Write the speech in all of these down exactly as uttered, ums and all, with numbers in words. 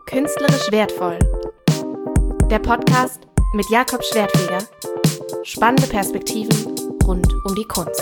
Künstlerisch wertvoll. Der Podcast mit Jakob Schwertfeger. Spannende Perspektiven rund um die Kunst.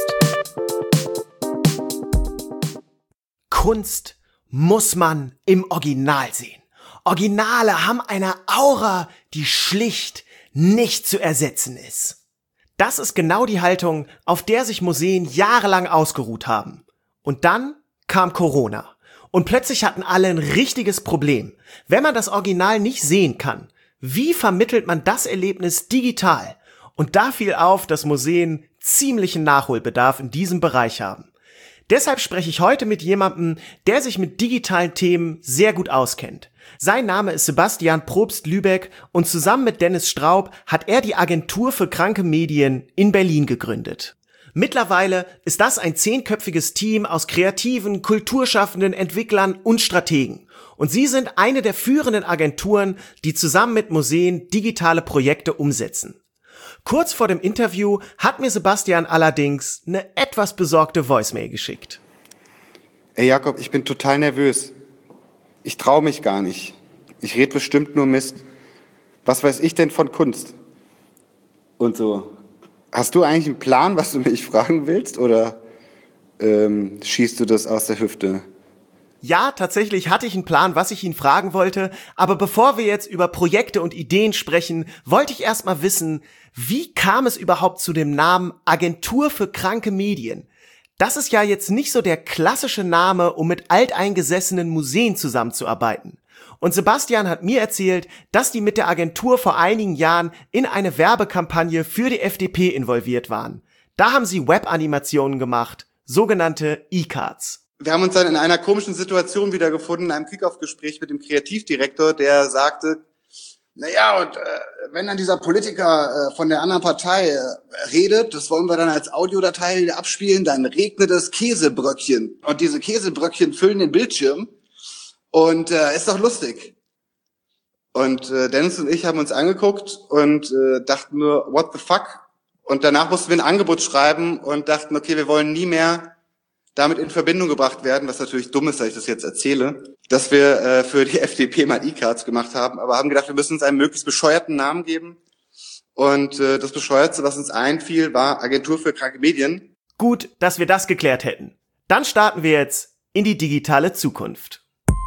Kunst muss man im Original sehen. Originale haben eine Aura, die schlicht nicht zu ersetzen ist. Das ist genau die Haltung, auf der sich Museen jahrelang ausgeruht haben. Und dann kam Corona. Und plötzlich hatten alle ein richtiges Problem. Wenn man das Original nicht sehen kann, wie vermittelt man das Erlebnis digital? Und da fiel auf, dass Museen ziemlichen Nachholbedarf in diesem Bereich haben. Deshalb spreche ich heute mit jemandem, der sich mit digitalen Themen sehr gut auskennt. Sein Name ist Sebastian Probst-Lübeck und zusammen mit Dennis Straub hat er die Agentur für kranke Medien in Berlin gegründet. Mittlerweile ist das ein zehnköpfiges Team aus Kreativen, Kulturschaffenden, Entwicklern und Strategen. Und sie sind eine der führenden Agenturen, die zusammen mit Museen digitale Projekte umsetzen. Kurz vor dem Interview hat mir Sebastian allerdings eine etwas besorgte Voicemail geschickt. Ey Jakob, ich bin total nervös. Ich traue mich gar nicht. Ich rede bestimmt nur Mist. Was weiß ich denn von Kunst? Und so. Hast du eigentlich einen Plan, was du mich fragen willst, oder ähm, schießt du das aus der Hüfte? Ja, tatsächlich hatte ich einen Plan, was ich ihn fragen wollte, aber bevor wir jetzt über Projekte und Ideen sprechen, wollte ich erst mal wissen, wie kam es überhaupt zu dem Namen Agentur für kranke Medien? Das ist ja jetzt nicht so der klassische Name, um mit alteingesessenen Museen zusammenzuarbeiten. Und Sebastian hat mir erzählt, dass die mit der Agentur vor einigen Jahren in eine Werbekampagne für die F D P involviert waren. Da haben sie Webanimationen gemacht, sogenannte E-Cards. Wir haben uns dann in einer komischen Situation wiedergefunden, in einem Kick-Off-Gespräch mit dem Kreativdirektor, der sagte, naja, und äh, wenn dann dieser Politiker äh, von der anderen Partei äh, redet, das wollen wir dann als Audiodatei abspielen, dann regnet es Käsebröckchen. Und diese Käsebröckchen füllen den Bildschirm. Und äh, ist doch lustig. Und äh, Dennis und ich haben uns angeguckt und äh, dachten nur, what the fuck? Und danach mussten wir ein Angebot schreiben und dachten, okay, wir wollen nie mehr damit in Verbindung gebracht werden, was natürlich dumm ist, dass ich das jetzt erzähle, dass wir äh, für die F D P mal E-Cards gemacht haben, aber haben gedacht, wir müssen uns einen möglichst bescheuerten Namen geben. Und äh, das Bescheuertste, was uns einfiel, war Agentur für kranke Medien. Gut, dass wir das geklärt hätten. Dann starten wir jetzt in die digitale Zukunft.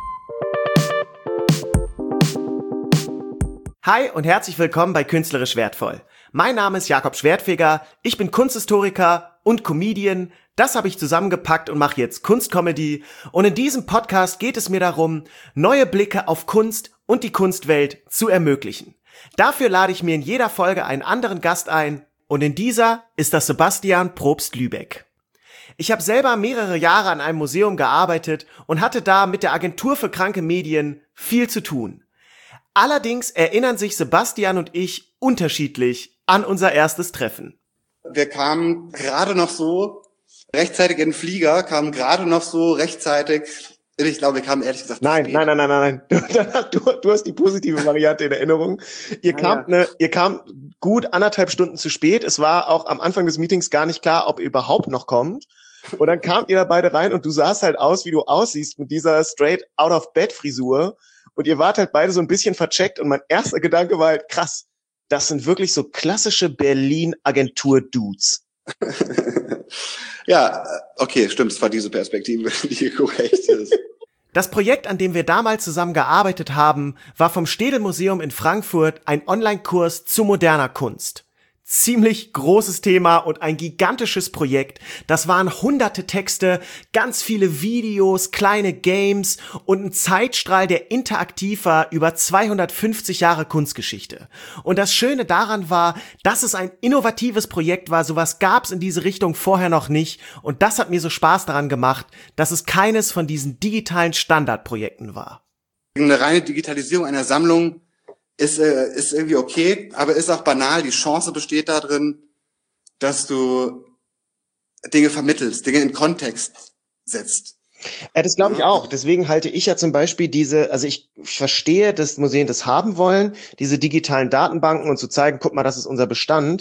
Hi und herzlich willkommen bei Künstlerisch wertvoll. Mein Name ist Jakob Schwertfeger, ich bin Kunsthistoriker und Comedian. Das habe ich zusammengepackt und mache jetzt Kunstcomedy. Und in diesem Podcast geht es mir darum, neue Blicke auf Kunst und die Kunstwelt zu ermöglichen. Dafür lade ich mir in jeder Folge einen anderen Gast ein und in dieser ist das Sebastian Probst-Lübeck. Ich habe selber mehrere Jahre an einem Museum gearbeitet und hatte da mit der Agentur für kranke Medien viel zu tun. Allerdings erinnern sich Sebastian und ich unterschiedlich an unser erstes Treffen. Wir kamen gerade noch so rechtzeitig in den Flieger, kamen gerade noch so rechtzeitig, ich glaube, wir kamen ehrlich gesagt Nein, spät. nein, nein, nein, nein, nein. Du, du hast die positive Variante in Erinnerung. Ihr Ah, kamt, ja. ne, ihr kamt gut anderthalb Stunden zu spät. Es war auch am Anfang des Meetings gar nicht klar, ob ihr überhaupt noch kommt. Und dann kamt ihr da beide rein und du sahst halt aus, wie du aussiehst mit dieser straight out of bed Frisur. Und ihr wart halt beide so ein bisschen vercheckt und mein erster Gedanke war halt, krass, das sind wirklich so klassische Berlin-Agentur-Dudes. Ja, okay, stimmt, es war diese Perspektive, die korrekt ist. Das Projekt, an dem wir damals zusammen gearbeitet haben, war vom Städel-Museum in Frankfurt ein Online-Kurs zu moderner Kunst. Ziemlich großes Thema und ein gigantisches Projekt. Das waren hunderte Texte, ganz viele Videos, kleine Games und ein Zeitstrahl, der interaktiv war über zweihundertfünfzig Jahre Kunstgeschichte. Und das Schöne daran war, dass es ein innovatives Projekt war. Sowas gab's in diese Richtung vorher noch nicht. Und das hat mir so Spaß daran gemacht, dass es keines von diesen digitalen Standardprojekten war. Eine reine Digitalisierung einer Sammlung ist, äh, ist irgendwie okay, aber ist auch banal. Die Chance besteht darin, dass du Dinge vermittelst, Dinge in Kontext setzt. Ja, das glaube ich auch. Deswegen halte ich ja zum Beispiel diese, also ich verstehe, dass Museen das haben wollen, diese digitalen Datenbanken und zu zeigen, guck mal, das ist unser Bestand.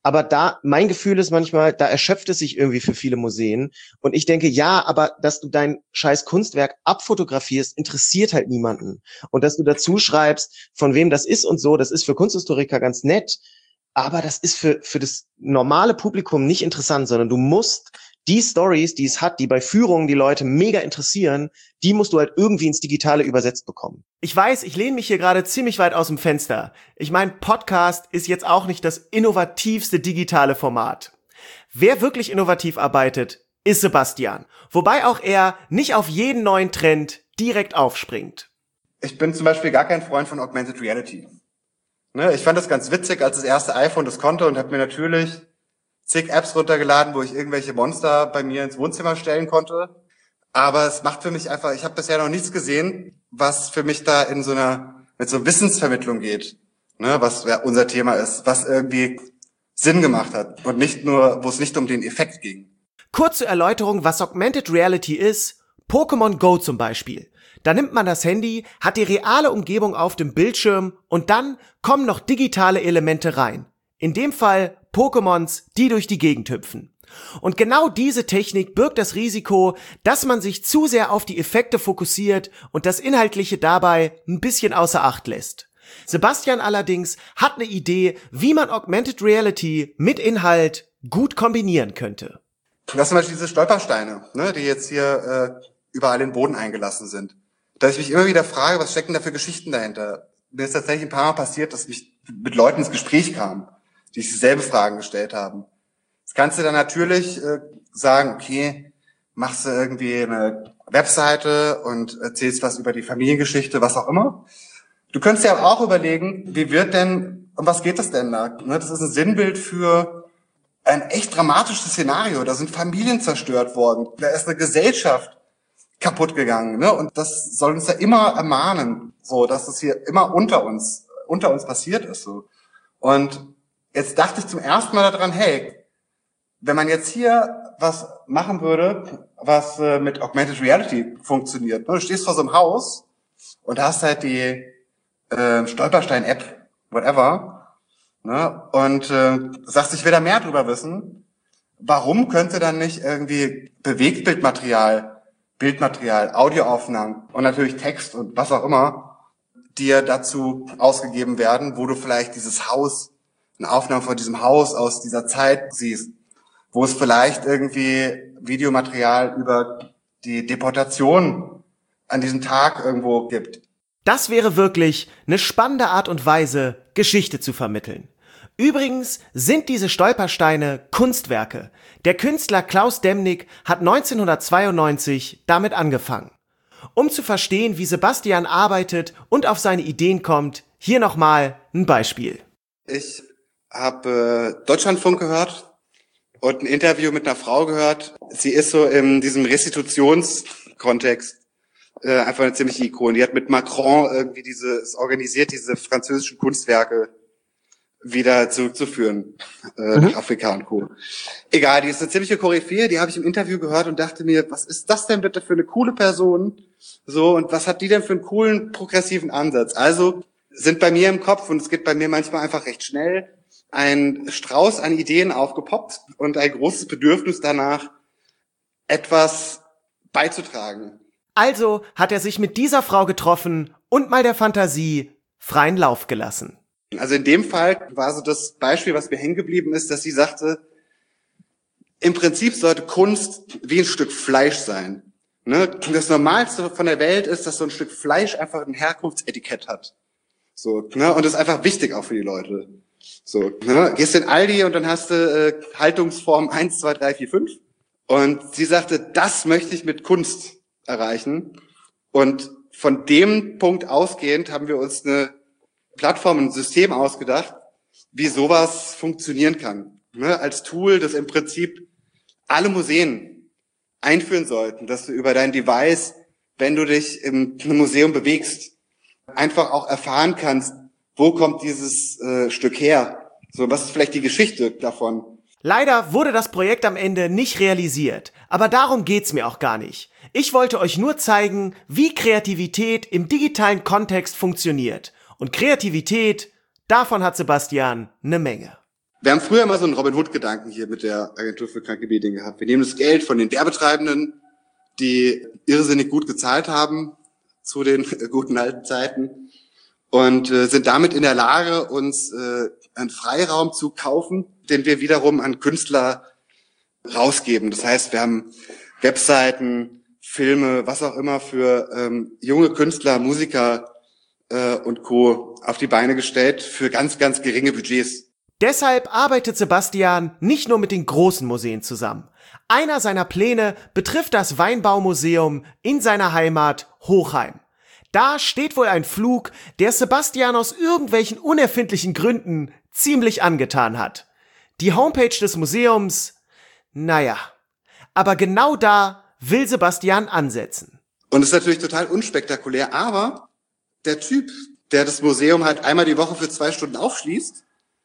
Aber da, mein Gefühl ist manchmal, da erschöpft es sich irgendwie für viele Museen. Und ich denke, ja, aber dass du dein scheiß Kunstwerk abfotografierst, interessiert halt niemanden. Und dass du dazu schreibst, von wem das ist und so, das ist für Kunsthistoriker ganz nett. Aber das ist für, für das normale Publikum nicht interessant, sondern du musst die Stories, die es hat, die bei Führungen die Leute mega interessieren, die musst du halt irgendwie ins Digitale übersetzt bekommen. Ich weiß, ich lehne mich hier gerade ziemlich weit aus dem Fenster. Ich meine, Podcast ist jetzt auch nicht das innovativste digitale Format. Wer wirklich innovativ arbeitet, ist Sebastian. Wobei auch er nicht auf jeden neuen Trend direkt aufspringt. Ich bin zum Beispiel gar kein Freund von Augmented Reality. Ne, ich fand das ganz witzig, als das erste iPhone das konnte und habe mir natürlich zig Apps runtergeladen, wo ich irgendwelche Monster bei mir ins Wohnzimmer stellen konnte. Aber es macht für mich einfach, ich habe bisher noch nichts gesehen, was für mich da in so einer, mit so Wissensvermittlung geht, ne, was ja unser Thema ist, was irgendwie Sinn gemacht hat und nicht nur, wo es nicht um den Effekt ging. Kurze Erläuterung, was Augmented Reality ist. Pokémon Go zum Beispiel. Da nimmt man das Handy, hat die reale Umgebung auf dem Bildschirm und dann kommen noch digitale Elemente rein. In dem Fall Pokémons, die durch die Gegend hüpfen. Und genau diese Technik birgt das Risiko, dass man sich zu sehr auf die Effekte fokussiert und das Inhaltliche dabei ein bisschen außer Acht lässt. Sebastian allerdings hat eine Idee, wie man Augmented Reality mit Inhalt gut kombinieren könnte. Das sind zum Beispiel diese Stolpersteine, ne, die jetzt hier äh, überall in den Boden eingelassen sind. Da ich mich immer wieder frage, was stecken da für Geschichten dahinter? Mir ist tatsächlich ein paar Mal passiert, dass ich mit Leuten ins Gespräch kam, die sich dieselbe Fragen gestellt haben. Jetzt kannst du dann natürlich äh, sagen, okay, machst du irgendwie eine Webseite und erzählst was über die Familiengeschichte, was auch immer. Du könntest ja auch überlegen, wie wird denn, um was geht das denn da? Das ist ein Sinnbild für ein echt dramatisches Szenario. Da sind Familien zerstört worden. Da ist eine Gesellschaft kaputt gegangen, ne? Und das soll uns ja immer ermahnen, so, dass es hier immer unter uns, unter uns passiert ist, so. Und jetzt dachte ich zum ersten Mal daran, hey, wenn man jetzt hier was machen würde, was äh, mit Augmented Reality funktioniert, ne? Du stehst vor so einem Haus und hast halt die äh, Stolperstein-App, whatever, ne? Und äh, sagst, ich will da mehr drüber wissen. Warum könnte dann nicht irgendwie Bewegtbildmaterial, Bildmaterial, Audioaufnahmen und natürlich Text und was auch immer dir dazu ausgegeben werden, wo du vielleicht dieses Haus, eine Aufnahme von diesem Haus aus dieser Zeit siehst, wo es vielleicht irgendwie Videomaterial über die Deportation an diesem Tag irgendwo gibt. Das wäre wirklich eine spannende Art und Weise, Geschichte zu vermitteln. Übrigens sind diese Stolpersteine Kunstwerke. Der Künstler Klaus Demnig hat neunzehnhundertzweiundneunzig damit angefangen. Um zu verstehen, wie Sebastian arbeitet und auf seine Ideen kommt, hier nochmal ein Beispiel. Ich habe äh, Deutschlandfunk gehört und ein Interview mit einer Frau gehört. Sie ist so in diesem Restitutionskontext äh, einfach eine ziemliche Ikone. Die hat mit Macron irgendwie diese, organisiert diese französischen Kunstwerke wieder zurückzuführen äh, nach Afrika und Co. Egal, die ist eine ziemliche Koryphäe, die habe ich im Interview gehört und dachte mir, was ist das denn bitte für eine coole Person? So, und was hat die denn für einen coolen, progressiven Ansatz? Also sind bei mir im Kopf, und es geht bei mir manchmal einfach recht schnell, ein Strauß an Ideen aufgepoppt und ein großes Bedürfnis danach, etwas beizutragen. Also hat er sich mit dieser Frau getroffen und mal der Fantasie freien Lauf gelassen. Also in dem Fall war so das Beispiel, was mir hängen geblieben ist, dass sie sagte, im Prinzip sollte Kunst wie ein Stück Fleisch sein. Ne? Das Normalste von der Welt ist, dass so ein Stück Fleisch einfach ein Herkunftsetikett hat. So, ne? Und das ist einfach wichtig auch für die Leute. So, ne? Gehst in Aldi und dann hast du äh, Haltungsform eins, zwei, drei, vier, fünf. Und sie sagte, das möchte ich mit Kunst erreichen. Und von dem Punkt ausgehend haben wir uns eine Plattform, ein System ausgedacht, wie sowas funktionieren kann. Ne? Als Tool, das im Prinzip alle Museen einführen sollten, dass du über dein Device, wenn du dich im Museum bewegst, einfach auch erfahren kannst, wo kommt dieses äh, Stück her? So, was ist vielleicht die Geschichte davon? Leider wurde das Projekt am Ende nicht realisiert, aber darum geht's mir auch gar nicht. Ich wollte euch nur zeigen, wie Kreativität im digitalen Kontext funktioniert. Und Kreativität, davon hat Sebastian eine Menge. Wir haben früher mal so einen Robin Hood-Gedanken hier mit der Agentur für kranke Medien gehabt. Wir nehmen das Geld von den Werbetreibenden, die irrsinnig gut gezahlt haben zu den guten alten Zeiten und äh, sind damit in der Lage, uns äh, einen Freiraum zu kaufen, den wir wiederum an Künstler rausgeben. Das heißt, wir haben Webseiten, Filme, was auch immer für ähm, junge Künstler, Musiker äh, und Co. auf die Beine gestellt für ganz, ganz geringe Budgets. Deshalb arbeitet Sebastian nicht nur mit den großen Museen zusammen. Einer seiner Pläne betrifft das Weinbaumuseum in seiner Heimat Hochheim. Da steht wohl ein Flug, der Sebastian aus irgendwelchen unerfindlichen Gründen ziemlich angetan hat. Die Homepage des Museums, naja, aber genau da will Sebastian ansetzen. Und es ist natürlich total unspektakulär, aber der Typ, der das Museum halt einmal die Woche für zwei Stunden aufschließt,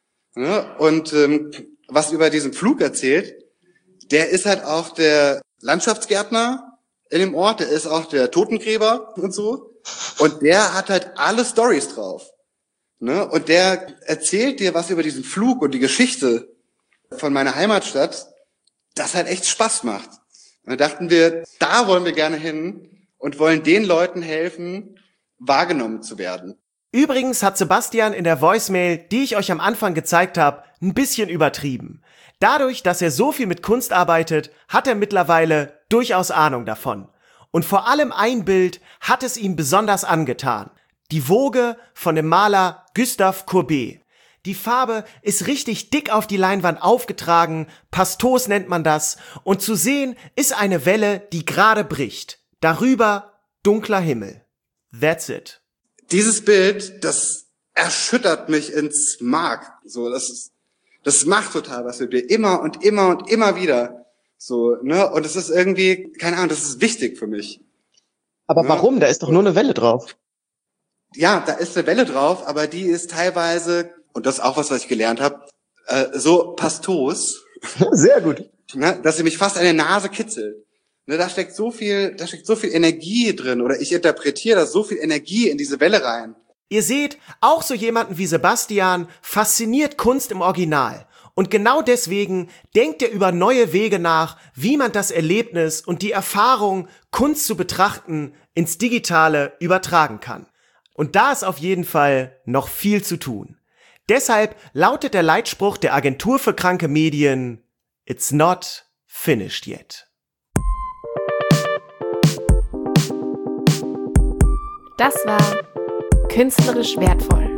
ja, und ähm, was über diesen Flug erzählt, der ist halt auch der Landschaftsgärtner in dem Ort, der ist auch der Totengräber und so. Und der hat halt alle Storys drauf. Ne? Und der erzählt dir was über diesen Flug und die Geschichte von meiner Heimatstadt, das halt echt Spaß macht. Und da dachten wir, da wollen wir gerne hin und wollen den Leuten helfen, wahrgenommen zu werden. Übrigens hat Sebastian in der Voicemail, die ich euch am Anfang gezeigt habe, ein bisschen übertrieben. Dadurch, dass er so viel mit Kunst arbeitet, hat er mittlerweile durchaus Ahnung davon. Und vor allem ein Bild hat es ihm besonders angetan. Die Woge von dem Maler Gustave Courbet. Die Farbe ist richtig dick auf die Leinwand aufgetragen, Pastos nennt man das, und zu sehen ist eine Welle, die gerade bricht. Darüber dunkler Himmel. That's it. Dieses Bild, das erschüttert mich ins Mark. So, das ist, das macht total was mit mir. Immer und immer und immer wieder. So, ne? Und es ist irgendwie, keine Ahnung, das ist wichtig für mich. Aber ja. Warum? Da ist doch nur eine Welle drauf. Ja, da ist eine Welle drauf, aber die ist teilweise, und das ist auch was, was ich gelernt habe, äh, so pastos. Sehr gut. Ne? Dass sie mich fast an der Nase kitzelt. Ne, da steckt so viel, da steckt so viel Energie drin, oder ich interpretiere da so viel Energie in diese Welle rein. Ihr seht, auch so jemanden wie Sebastian fasziniert Kunst im Original. Und genau deswegen denkt er über neue Wege nach, wie man das Erlebnis und die Erfahrung, Kunst zu betrachten, ins Digitale übertragen kann. Und da ist auf jeden Fall noch viel zu tun. Deshalb lautet der Leitspruch der Agentur für kranke Medien, It's not finished yet. Das war Künstlerisch wertvoll.